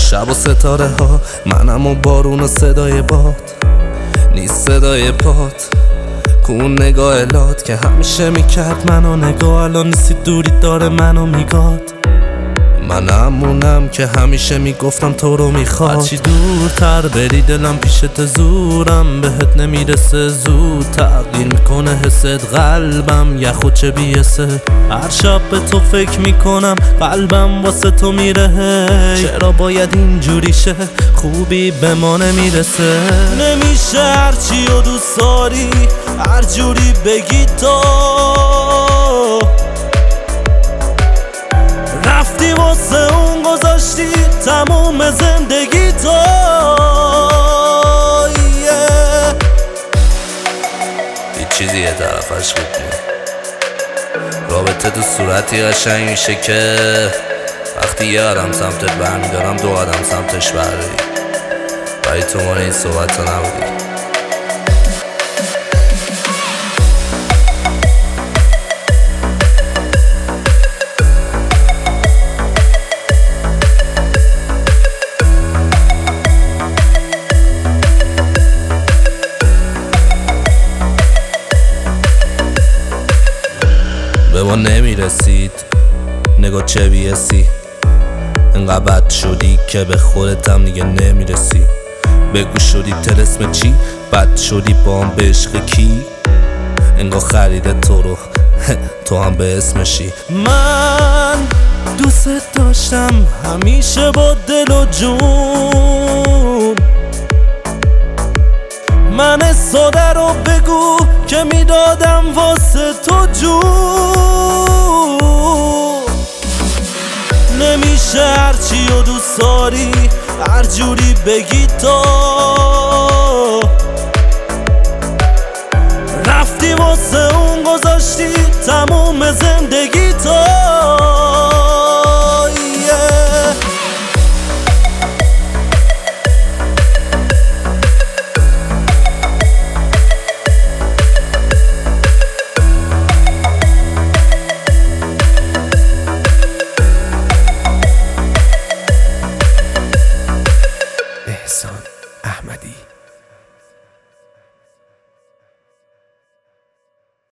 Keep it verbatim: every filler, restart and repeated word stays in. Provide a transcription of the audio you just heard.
شب و ستاره ها، منم و بارون و صدای باد، نیست صدای پات کون نگاه لات که همیشه میکرد منو نگاه. الان نیستی دوری داره منو میگاد، منم مونم که همیشه میگفتم تو رو میخواد. هرچی دورتر بری دلم پیشت زورم بهت نمیرسه، زود تغییر میکنه حست قلبم یخ و چه بیسه. هر شب به تو فکر میکنم قلبم واسه تو میره، چرا باید اینجوری شه خوبی به ما نمیرسه. نمیشه هرچی و دوست داری هر جوری بگی تو، رفتی واسه اون گذاشتی تموم زندگی تو. yeah. هیچ چیزی یه طرفش خوب نیست، رابطه تو صورتی قشنگ میشه که وقتی یه آدم سمتت برمیدارم دو آدم سمتش برداری، ولی تو مال این صحبت ها نبودی. به ما نمیرسید نگاه چه بیسی، انقدر بد شدی که به خودتم دیگه نمیرسی. بگو شدی تلسم چی؟ بد شدی با هم به عشق کی؟ انگاه خریده تو رو تو هم به اسمشی. من دوست داشتم همیشه با دل و جون، من ساده رو بگو که میدادم واسه تو جون. نمیشه هرچی و دوست داری هر جوری بگی تو، رفتی واسه اون گذاشتی تموم زندگی